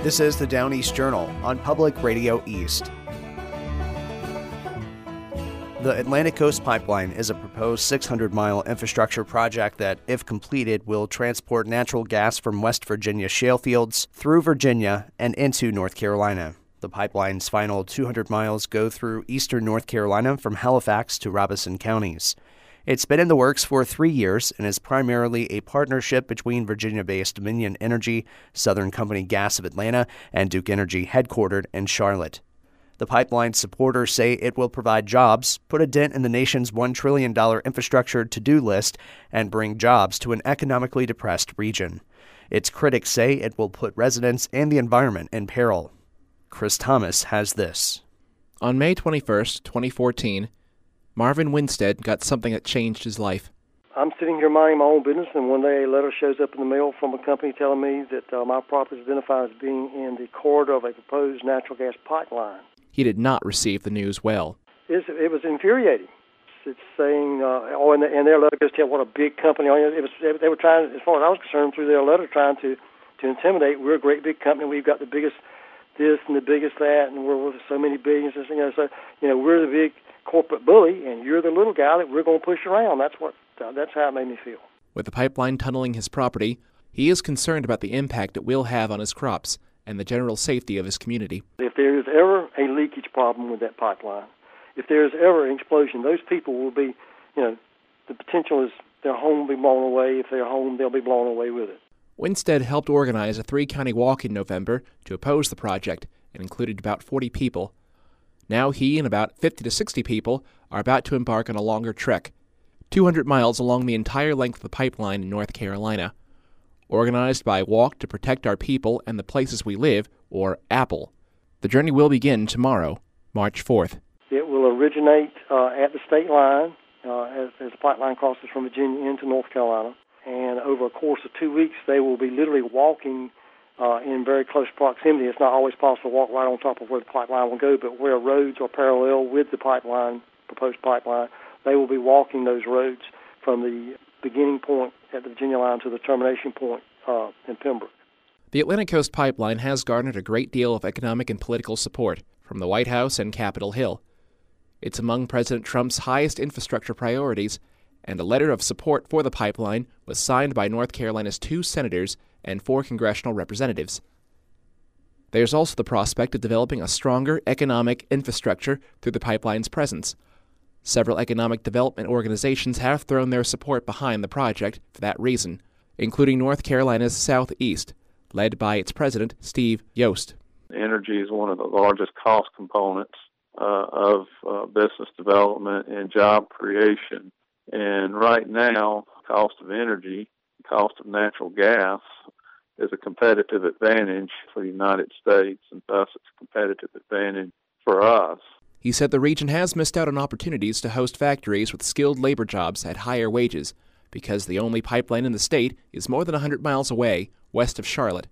This is the Down East Journal on Public Radio East. The Atlantic Coast Pipeline is a proposed 600-mile infrastructure project that, if completed, will transport natural gas from West Virginia shale fields through Virginia and into North Carolina. The pipeline's final 200 miles go through eastern North Carolina from Halifax to Robeson counties. It's been in the works for 3 years and is primarily a partnership between Virginia-based Dominion Energy, Southern Company Gas of Atlanta, and Duke Energy, headquartered in Charlotte. The pipeline's supporters say it will provide jobs, put a dent in the nation's $1 trillion infrastructure to-do list, and bring jobs to an economically depressed region. Its critics say it will put residents and the environment in peril. Chris Thomas has this. On May 21st, 2014, Marvin Winstead got something that changed his life. I'm sitting here minding my own business, and one day a letter shows up in the mail from a company telling me that my property is identified as being in the corridor of a proposed natural gas pipeline. He did not receive the news well. It was infuriating. It's saying, and their letter goes to tell what a big company. They were trying, as far as I was concerned, through their letter, trying to intimidate. We're a great big company. We've got the biggest this and the biggest that, and we're worth so many billions. So we're the big corporate bully, and you're the little guy that we're going to push around. That's how it made me feel. With the pipeline tunneling his property, he is concerned about the impact it will have on his crops and the general safety of his community. If there is ever a leakage problem with that pipeline, if there is ever an explosion, those people will be, the potential is their home will be blown away. If they're home, they'll be blown away with it. Winstead helped organize a 3-county walk in November to oppose the project and included about 40 people. Now he and about 50 to 60 people are about to embark on a longer trek, 200 miles along the entire length of the pipeline in North Carolina. Organized by Walk to Protect Our People and the Places We Live, or APPLE. The journey will begin tomorrow, March 4th. It will originate at the state line as the pipeline crosses from Virginia into North Carolina. And over a course of 2 weeks, they will be literally walking in very close proximity. It's not always possible to walk right on top of where the pipeline will go, but where roads are parallel with the proposed pipeline, they will be walking those roads from the beginning point at the Virginia line to the termination point in Pembroke. The Atlantic Coast Pipeline has garnered a great deal of economic and political support from the White House and Capitol Hill. It's among President Trump's highest infrastructure priorities, and a letter of support for the pipeline was signed by North Carolina's 2 senators and 4 congressional representatives. There's also the prospect of developing a stronger economic infrastructure through the pipeline's presence. Several economic development organizations have thrown their support behind the project for that reason, including North Carolina's Southeast, led by its president, Steve Yost. Energy is one of the largest cost components of business development and job creation. And right now, cost of energy, cost of natural gas is a competitive advantage for the United States, and thus it's a competitive advantage for us. He said the region has missed out on opportunities to host factories with skilled labor jobs at higher wages because the only pipeline in the state is more than 100 miles away, west of Charlotte.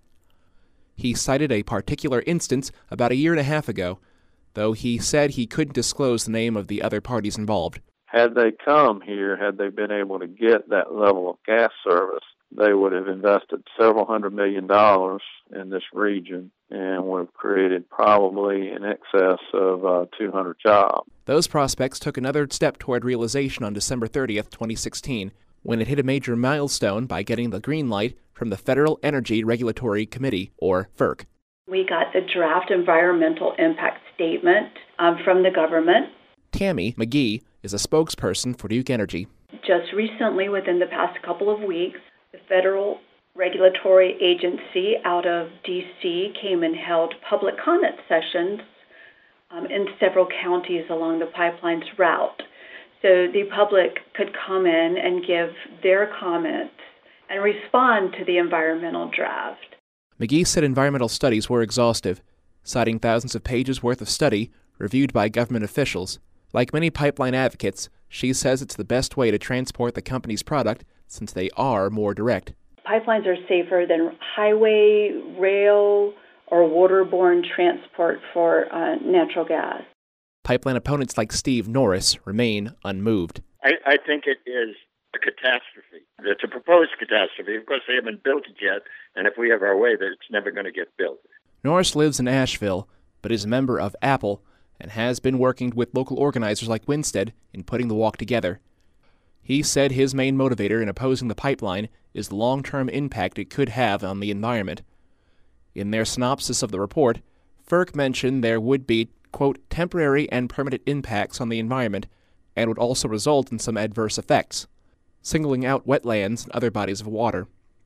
He cited a particular instance about a year and a half ago, though he said he couldn't disclose the name of the other parties involved. Had they come here, had they been able to get that level of gas service, they would have invested several $100 million in this region and would have created probably in excess of 200 jobs. Those prospects took another step toward realization on December 30th, 2016, when it hit a major milestone by getting the green light from the Federal Energy Regulatory Committee, or FERC. We got the draft environmental impact statement from the government. Tammy McGee is a spokesperson for Duke Energy. Just recently, within the past couple of weeks, the Federal Regulatory Agency out of D.C. came and held public comment sessions in several counties along the pipeline's route. So the public could come in and give their comments and respond to the environmental draft. McGee said environmental studies were exhaustive, citing thousands of pages worth of study reviewed by government officials. Like many pipeline advocates, she says it's the best way to transport the company's product since they are more direct. Pipelines are safer than highway, rail, or waterborne transport for natural gas. Pipeline opponents like Steve Norris remain unmoved. I think it is a catastrophe. It's a proposed catastrophe. Of course, they haven't built it yet, and if we have our way, that it's never going to get built. Norris lives in Asheville, but is a member of Apple and has been working with local organizers like Winstead in putting the walk together. He said his main motivator in opposing the pipeline is the long-term impact it could have on the environment. In their synopsis of the report, FERC mentioned there would be, quote, temporary and permanent impacts on the environment and would also result in some adverse effects, singling out wetlands and other bodies of water.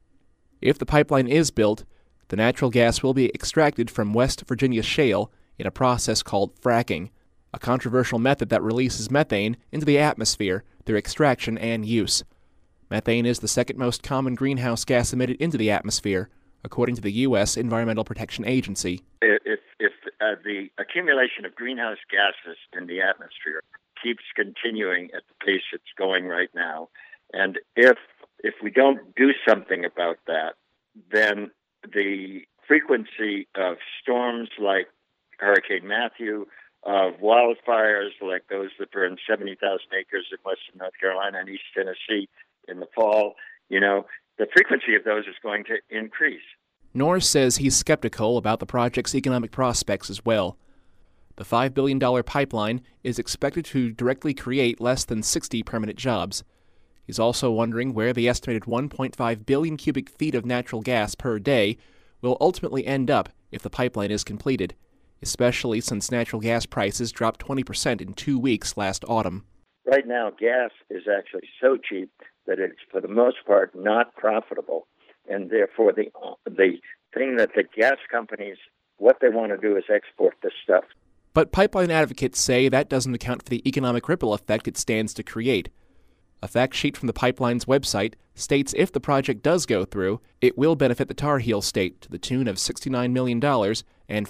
If the pipeline is built, the natural gas will be extracted from West Virginia shale in a process called fracking, a controversial method that releases methane into the atmosphere through extraction and use. Methane is the second most common greenhouse gas emitted into the atmosphere, according to the U.S. Environmental Protection Agency. If the accumulation of greenhouse gases in the atmosphere keeps continuing at the pace it's going right now, and if we don't do something about that, then the frequency of storms like Hurricane Matthew, of wildfires like those that burned 70,000 acres in western North Carolina and East Tennessee in the fall, the frequency of those is going to increase. Norris says he's skeptical about the project's economic prospects as well. The $5 billion pipeline is expected to directly create less than 60 permanent jobs. He's also wondering where the estimated 1.5 billion cubic feet of natural gas per day will ultimately end up if the pipeline is completed, especially since natural gas prices dropped 20% in 2 weeks last autumn. Right now, gas is actually so cheap that it's, for the most part, not profitable. And therefore, the thing that the gas companies, what they want to do is export this stuff. But pipeline advocates say that doesn't account for the economic ripple effect it stands to create. A fact sheet from the pipeline's website states if the project does go through, it will benefit the Tar Heel State to the tune of $69 million and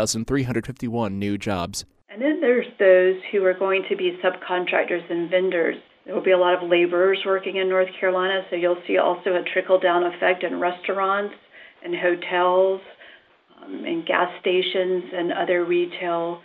5,351 new jobs. And then there's those who are going to be subcontractors and vendors. There will be a lot of laborers working in North Carolina, so you'll see also a trickle-down effect in restaurants and hotels and gas stations and other retail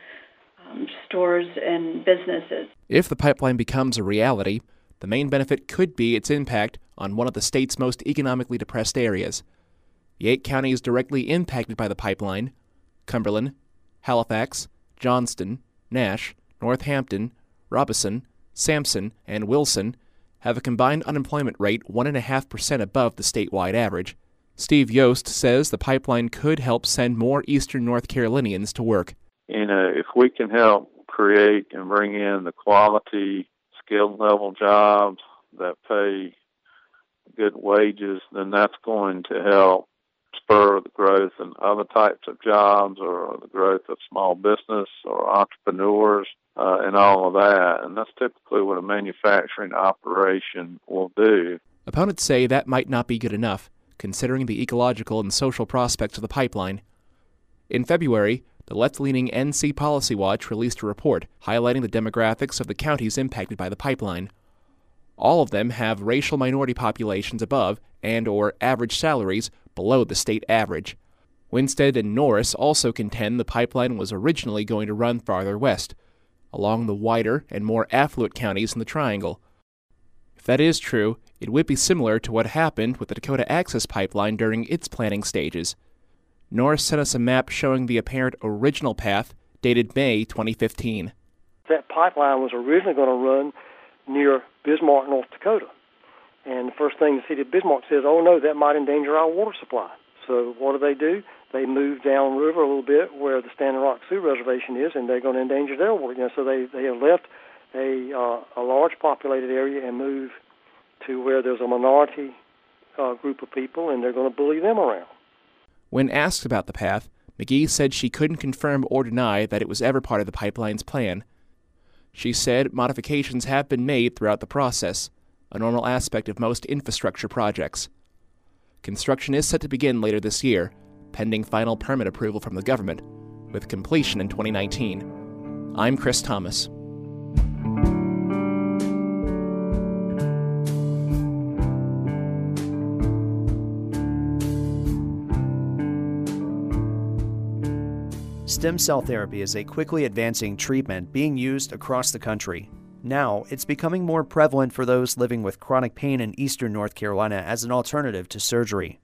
stores and businesses. If the pipeline becomes a reality, the main benefit could be its impact on one of the state's most economically depressed areas. The 8 counties directly impacted by the pipeline, Cumberland, Halifax, Johnston, Nash, Northampton, Robeson, Sampson, and Wilson, have a combined unemployment rate 1.5% above the statewide average. Steve Yost says the pipeline could help send more eastern North Carolinians to work. If we can help create and bring in the quality, skilled level jobs that pay good wages, then that's going to help spur the growth in other types of jobs or the growth of small business or entrepreneurs and all of that. And that's typically what a manufacturing operation will do. Opponents say that might not be good enough, considering the ecological and social prospects of the pipeline. In February, the left-leaning NC Policy Watch released a report highlighting the demographics of the counties impacted by the pipeline. All of them have racial minority populations above and/or average salaries below the state average. Winstead and Norris also contend the pipeline was originally going to run farther west, along the wider and more affluent counties in the Triangle. If that is true, it would be similar to what happened with the Dakota Access Pipeline during its planning stages. Norris sent us a map showing the apparent original path, dated May 2015. That pipeline was originally going to run near Bismarck, North Dakota. And the first thing the city of Bismarck says, oh no, that might endanger our water supply. So what do? They move downriver a little bit where the Standing Rock Sioux Reservation is, and they're going to endanger their water. So they have left a large populated area and moved to where there's a minority group of people, and they're going to bully them around. When asked about the path, McGee said she couldn't confirm or deny that it was ever part of the pipeline's plan. She said modifications have been made throughout the process, a normal aspect of most infrastructure projects. Construction is set to begin later this year, pending final permit approval from the government, with completion in 2019. I'm Chris Thomas. Stem cell therapy is a quickly advancing treatment being used across the country. Now, it's becoming more prevalent for those living with chronic pain in eastern North Carolina as an alternative to surgery.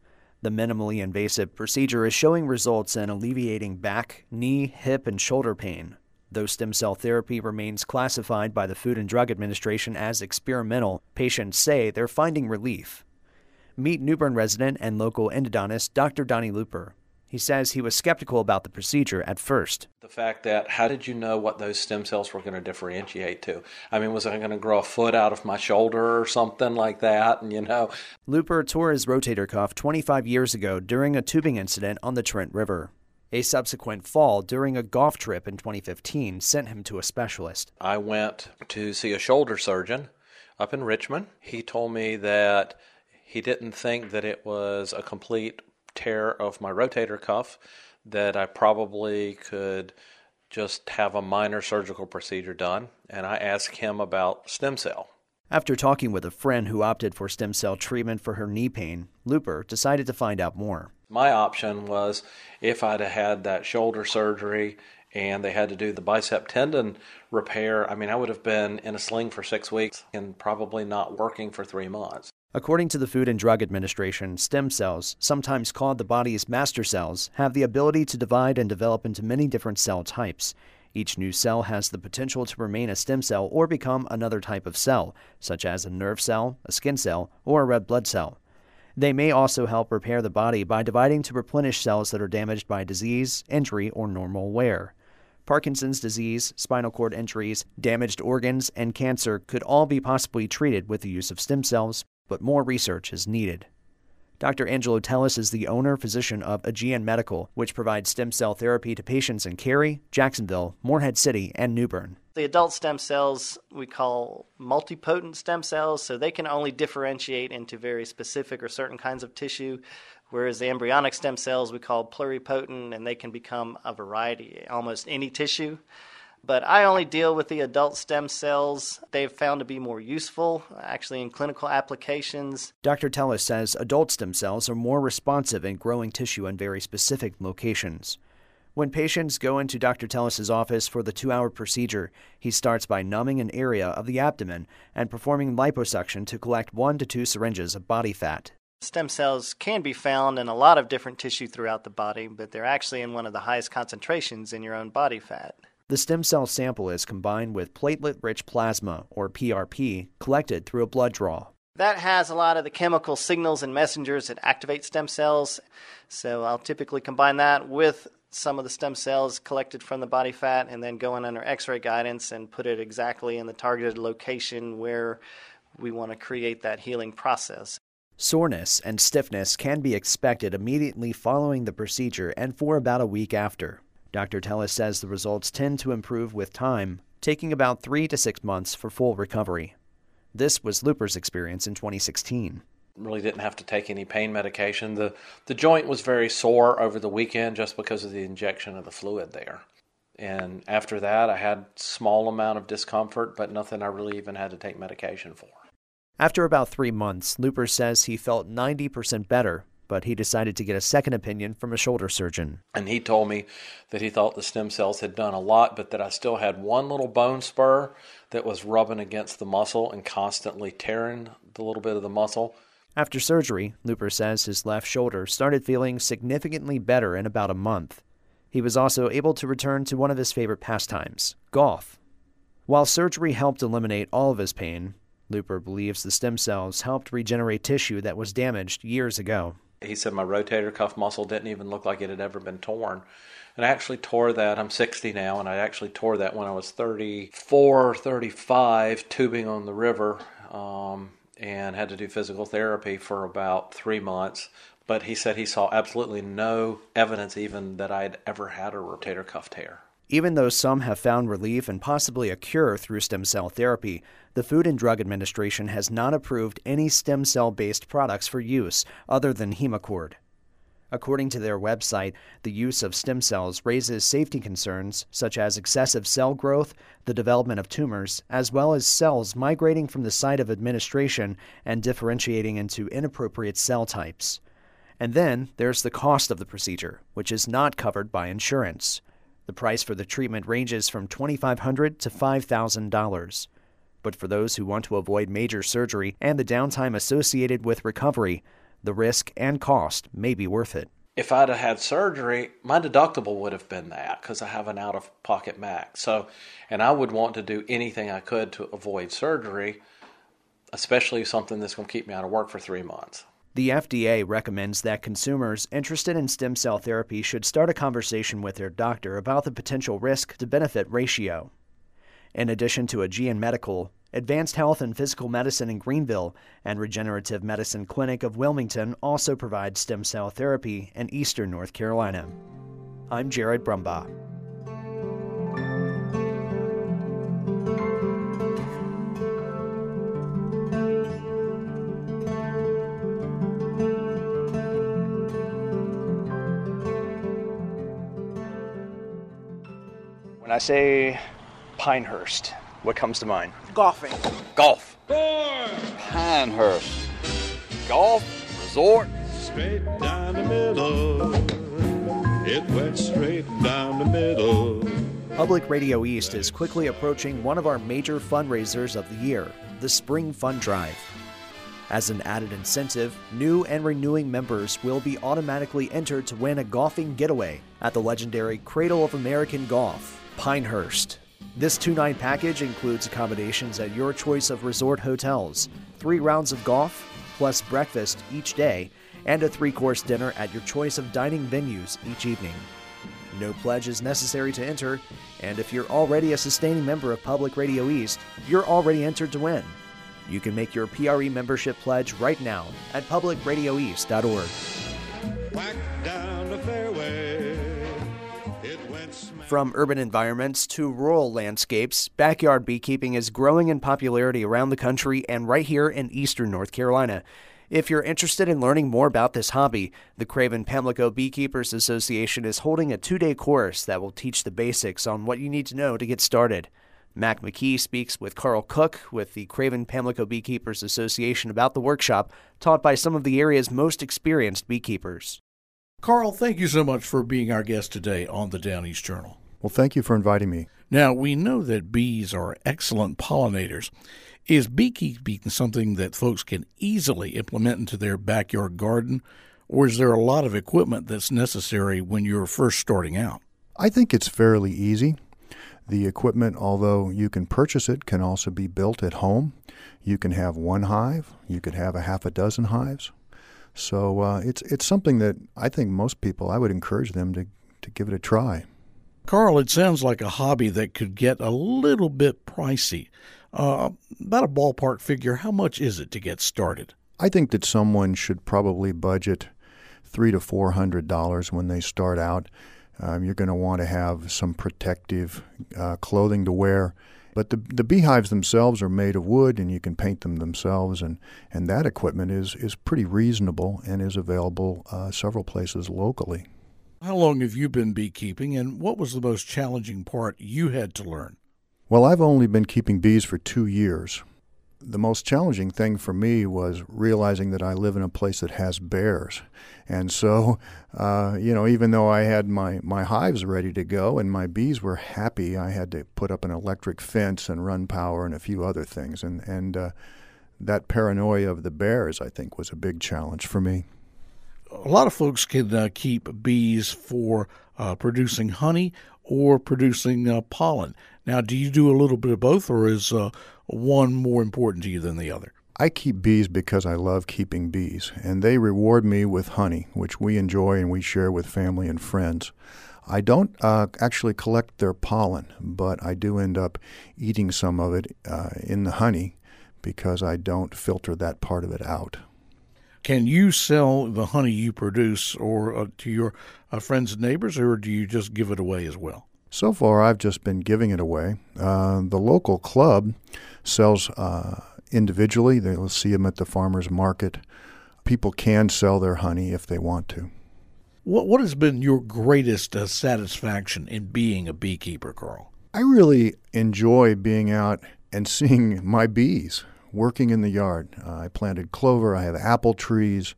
The minimally invasive procedure is showing results in alleviating back, knee, hip, and shoulder pain. Though stem cell therapy remains classified by the Food and Drug Administration as experimental, patients say they're finding relief. Meet New Bern resident and local endodontist Dr. Donnie Looper. He says he was skeptical about the procedure at first. The fact that, how did you know what those stem cells were going to differentiate to? I mean, was I going to grow a foot out of my shoulder or something like that? And Looper tore his rotator cuff 25 years ago during a tubing incident on the Trent River. A subsequent fall during a golf trip in 2015 sent him to a specialist. I went to see a shoulder surgeon up in Richmond. He told me that he didn't think that it was a complete tear of my rotator cuff, that I probably could just have a minor surgical procedure done, and I asked him about stem cell. After talking with a friend who opted for stem cell treatment for her knee pain, Looper decided to find out more. My option was, if I'd had that shoulder surgery and they had to do the bicep tendon repair, I would have been in a sling for 6 weeks and probably not working for 3 months. According to the Food and Drug Administration, stem cells, sometimes called the body's master cells, have the ability to divide and develop into many different cell types. Each new cell has the potential to remain a stem cell or become another type of cell, such as a nerve cell, a skin cell, or a red blood cell. They may also help repair the body by dividing to replenish cells that are damaged by disease, injury, or normal wear. Parkinson's disease, spinal cord injuries, damaged organs, and cancer could all be possibly treated with the use of stem cells, but more research is needed. Dr. Angelo Tellis is the owner-physician of Aegean Medical, which provides stem cell therapy to patients in Cary, Jacksonville, Morehead City, and New Bern. The adult stem cells we call multipotent stem cells, so they can only differentiate into very specific or certain kinds of tissue, whereas the embryonic stem cells we call pluripotent, and they can become a variety, almost any tissue. But I only deal with the adult stem cells. They've found to be more useful, actually, in clinical applications. Dr. Tellis says adult stem cells are more responsive in growing tissue in very specific locations. When patients go into Dr. Tellis' office for the 2-hour procedure, he starts by numbing an area of the abdomen and performing liposuction to collect 1 to 2 syringes of body fat. Stem cells can be found in a lot of different tissue throughout the body, but they're actually in one of the highest concentrations in your own body fat. The stem cell sample is combined with platelet-rich plasma, or PRP, collected through a blood draw. That has a lot of the chemical signals and messengers that activate stem cells, so I'll typically combine that with some of the stem cells collected from the body fat and then go in under X-ray guidance and put it exactly in the targeted location where we want to create that healing process. Soreness and stiffness can be expected immediately following the procedure and for about a week after. Dr. Tellis says the results tend to improve with time, taking about 3 to 6 months for full recovery. This was Looper's experience in 2016. Really didn't have to take any pain medication. The joint was very sore over the weekend just because of the injection of the fluid there. And after that, I had a small amount of discomfort, but nothing I really even had to take medication for. After about 3 months, Looper says he felt 90% better, but he decided to get a second opinion from a shoulder surgeon. And he told me that he thought the stem cells had done a lot, but that I still had one little bone spur that was rubbing against the muscle and constantly tearing the little bit of the muscle. After surgery, Looper says his left shoulder started feeling significantly better in about a month. He was also able to return to one of his favorite pastimes, golf. While surgery helped eliminate all of his pain, Looper believes the stem cells helped regenerate tissue that was damaged years ago. He said my rotator cuff muscle didn't even look like it had ever been torn. And I actually tore that, I'm 60 now, and I actually tore that when I was 34, 35, tubing on the river, and had to do physical therapy for about 3 months. But he said he saw absolutely no evidence even that I'd ever had a rotator cuff tear. Even though some have found relief and possibly a cure through stem cell therapy, the Food and Drug Administration has not approved any stem cell-based products for use other than Hemacord. According to their website, the use of stem cells raises safety concerns such as excessive cell growth, the development of tumors, as well as cells migrating from the site of administration and differentiating into inappropriate cell types. And then there's the cost of the procedure, which is not covered by insurance. The price for the treatment ranges from $2,500 to $5,000. But for those who want to avoid major surgery and the downtime associated with recovery, The risk and cost may be worth it. If I'd have had surgery, my deductible would have been that because I have an out-of-pocket max. So, and I would want to do anything I could to avoid surgery, especially something that's going to keep me out of work for 3 months. The FDA recommends that consumers interested in stem cell therapy should start a conversation with their doctor about the potential risk to benefit ratio. In addition to Aegean Medical, Advanced Health and Physical Medicine in Greenville and Regenerative Medicine Clinic of Wilmington also provide stem cell therapy in eastern North Carolina. I'm Jared Brumbaugh. When I say Pinehurst, what comes to mind? Golfing. Golf. Pinehurst. Golf. Resort. Straight down the middle. It went straight down the middle. Public Radio East is quickly approaching one of our major fundraisers of the year, the Spring Fund Drive. As an added incentive, new and renewing members will be automatically entered to win a golfing getaway at the legendary Cradle of American Golf, Pinehurst. This 2-night package includes accommodations at your choice of resort hotels, 3 rounds of golf, plus breakfast each day, and a 3-course dinner at your choice of dining venues each evening. No pledge is necessary to enter, and if you're already a sustaining member of Public Radio East, you're already entered to win. You can make your PRE membership pledge right now at publicradioeast.org. Whack down the fairway. From urban environments to rural landscapes, backyard beekeeping is growing in popularity around the country and right here in eastern North Carolina. If you're interested in learning more about this hobby, the Craven-Pamlico Beekeepers Association is holding a 2-day course that will teach the basics on what you need to know to get started. Mac McKee speaks with Carl Cook with the Craven-Pamlico Beekeepers Association about the workshop taught by some of the area's most experienced beekeepers. Carl, thank you so much for being our guest today on the Down East Journal. Well, thank you for inviting me. Now, we know that bees are excellent pollinators. Is beekeeping something that folks can easily implement into their backyard garden, or is there a lot of equipment that's necessary when you're first starting out? I think it's fairly easy. The equipment, although you can purchase it, can also be built at home. You can have 1 hive. You could have a half a dozen hives. So it's something that I think most people, I would encourage them to give it a try. Carl, it sounds like a hobby that could get a little bit pricey. About a ballpark figure, how much is it to get started? I think that someone should probably budget $300 to $400 when they start out. You're going to want to have some protective clothing to wear. But the beehives themselves are made of wood, and you can paint them themselves, and that equipment is pretty reasonable and is available several places locally. How long have you been beekeeping, and what was the most challenging part you had to learn? Well, I've only been keeping bees for 2 years. The most challenging thing for me was realizing that I live in a place that has bears. And so, even though I had my hives ready to go and my bees were happy, I had to put up an electric fence and run power and a few other things. And that paranoia of the bears, I think, was a big challenge for me. A lot of folks can keep bees for producing honey or producing pollen. Now, do you do a little bit of both, or is one more important to you than the other? I keep bees because I love keeping bees, and they reward me with honey, which we enjoy and we share with family and friends. I don't actually collect their pollen, but I do end up eating some of it in the honey because I don't filter that part of it out. Can you sell the honey you produce or to your friends and neighbors, or do you just give it away as well? So far, I've just been giving it away. The local club sells individually. They'll see them at the farmer's market. People can sell their honey if they want to. What has been your greatest satisfaction in being a beekeeper, Carl? I really enjoy being out and seeing my bees working in the yard. I planted clover. I have apple trees.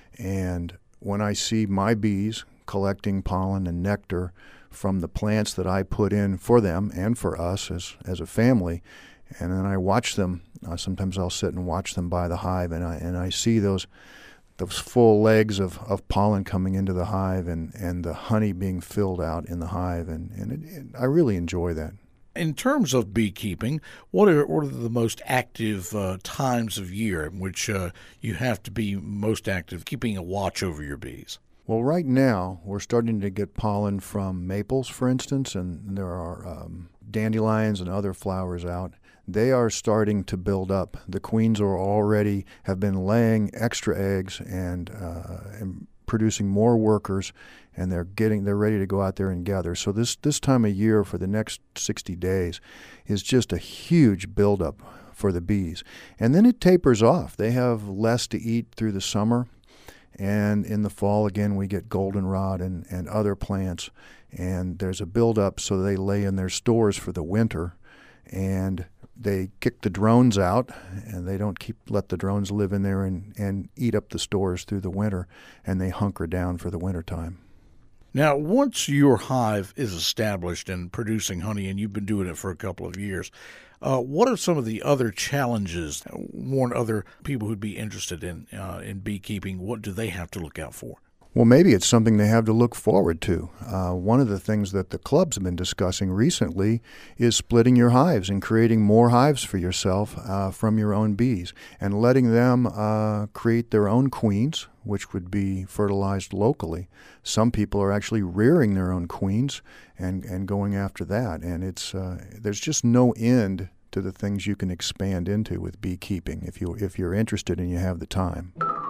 And when I see my bees collecting pollen and nectar from the plants that I put in for them and for us as a family, and then I watch them. Sometimes I'll sit and watch them by the hive, and I see those those full legs of pollen coming into the hive and the honey being filled out in the hive, and I really enjoy that. In terms of beekeeping, what are the most active times of year in which you have to be most active, keeping a watch over your bees? Well, right now, we're starting to get pollen from maples, for instance, and there are dandelions and other flowers out. They are starting to build up. The queens have been laying extra eggs and producing more workers, and they're ready to go out there and gather. So this time of year for the next 60 days is just a huge buildup for the bees. And then it tapers off. They have less to eat through the summer. And in the fall, again, we get goldenrod and other plants. And there's a buildup, so they lay in their stores for the winter. And they kick the drones out, and they don't let the drones live in there and eat up the stores through the winter. And they hunker down for the wintertime. Now, once your hive is established and producing honey, and you've been doing it for a couple of years, what are some of the other challenges? Warn other people who'd be interested in beekeeping. What do they have to look out for? Well, maybe it's something they have to look forward to. One of the things that the clubs have been discussing recently is splitting your hives and creating more hives for yourself from your own bees and letting them create their own queens, which would be fertilized locally. Some people are actually rearing their own queens and going after that. And there's just no end to the things you can expand into with beekeeping if you're interested and you have the time.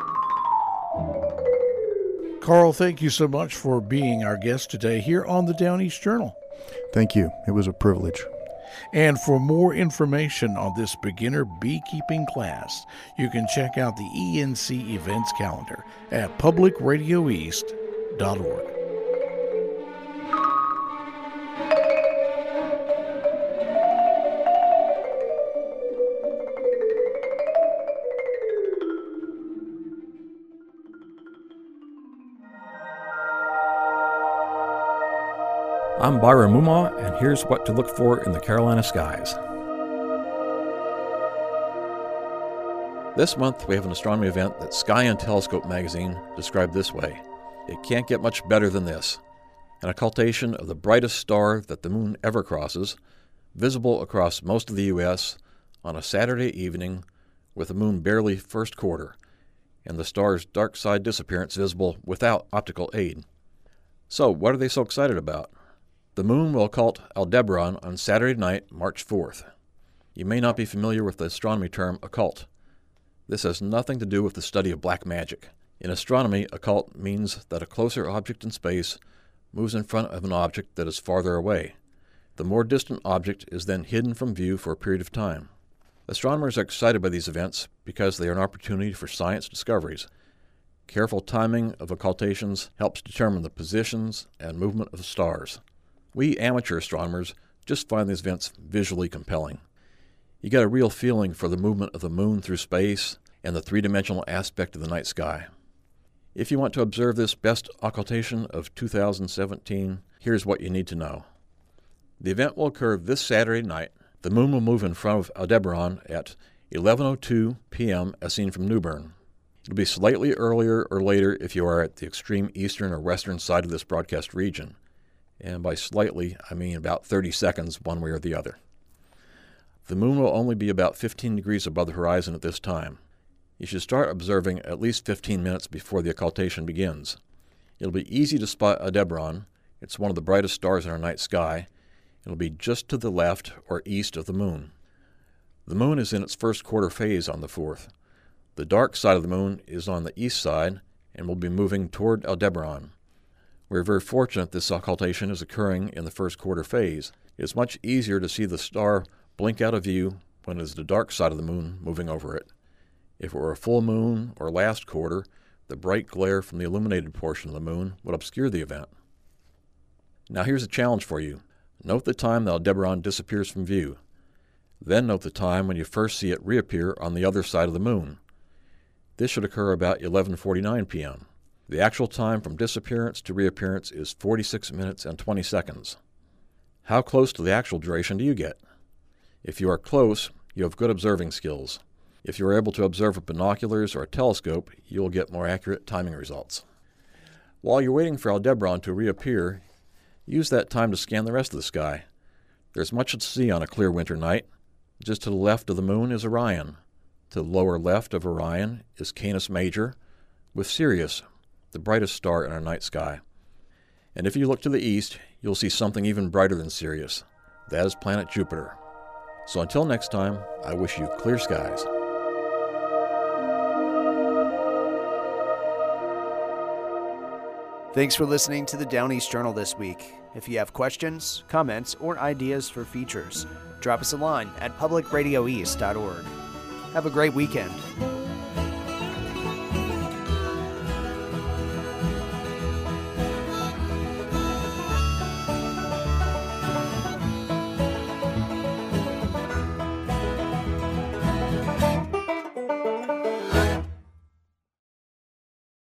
Carl, thank you so much for being our guest today here on the Down East Journal. Thank you. It was a privilege. And for more information on this beginner beekeeping class, you can check out the ENC events calendar at publicradioeast.org. I'm Byron Mumma, and here's what to look for in the Carolina skies. This month, we have an astronomy event that Sky and Telescope magazine described this way. It can't get much better than this. An occultation of the brightest star that the moon ever crosses, visible across most of the U.S. on a Saturday evening with the moon barely first quarter, and the star's dark side disappearance visible without optical aid. So, what are they so excited about? The moon will occult Aldebaran on Saturday night, March 4th. You may not be familiar with the astronomy term occult. This has nothing to do with the study of black magic. In astronomy, occult means that a closer object in space moves in front of an object that is farther away. The more distant object is then hidden from view for a period of time. Astronomers are excited by these events because they are an opportunity for science discoveries. Careful timing of occultations helps determine the positions and movement of the stars. We amateur astronomers just find these events visually compelling. You get a real feeling for the movement of the moon through space and the three-dimensional aspect of the night sky. If you want to observe this best occultation of 2017, here's what you need to know. The event will occur this Saturday night. The moon will move in front of Aldebaran at 11:02 p.m. as seen from New Bern. It'll be slightly earlier or later if you are at the extreme eastern or western side of this broadcast region. And by slightly, I mean about 30 seconds one way or the other. The moon will only be about 15 degrees above the horizon at this time. You should start observing at least 15 minutes before the occultation begins. It'll be easy to spot Aldebaran. It's one of the brightest stars in our night sky. It'll be just to the left or east of the moon. The moon is in its first quarter phase on the 4th. The dark side of the moon is on the east side and will be moving toward Aldebaran. We're very fortunate this occultation is occurring in the first quarter phase. It's much easier to see the star blink out of view when it is the dark side of the moon moving over it. If it were a full moon or last quarter, the bright glare from the illuminated portion of the moon would obscure the event. Now here's a challenge for you. Note the time that Aldebaran disappears from view. Then note the time when you first see it reappear on the other side of the moon. This should occur about 11:49 p.m. The actual time from disappearance to reappearance is 46 minutes and 20 seconds. How close to the actual duration do you get? If you are close, you have good observing skills. If you're able to observe with binoculars or a telescope, you will get more accurate timing results. While you're waiting for Aldebaran to reappear, use that time to scan the rest of the sky. There's much to see on a clear winter night. Just to the left of the moon is Orion. To the lower left of Orion is Canis Major, with Sirius, the brightest star in our night sky. And if you look to the east, you'll see something even brighter than Sirius. That is planet Jupiter. So until next time, I wish you clear skies. Thanks for listening to the Down East Journal this week. If you have questions, comments, or ideas for features, drop us a line at publicradioeast.org. Have a great weekend.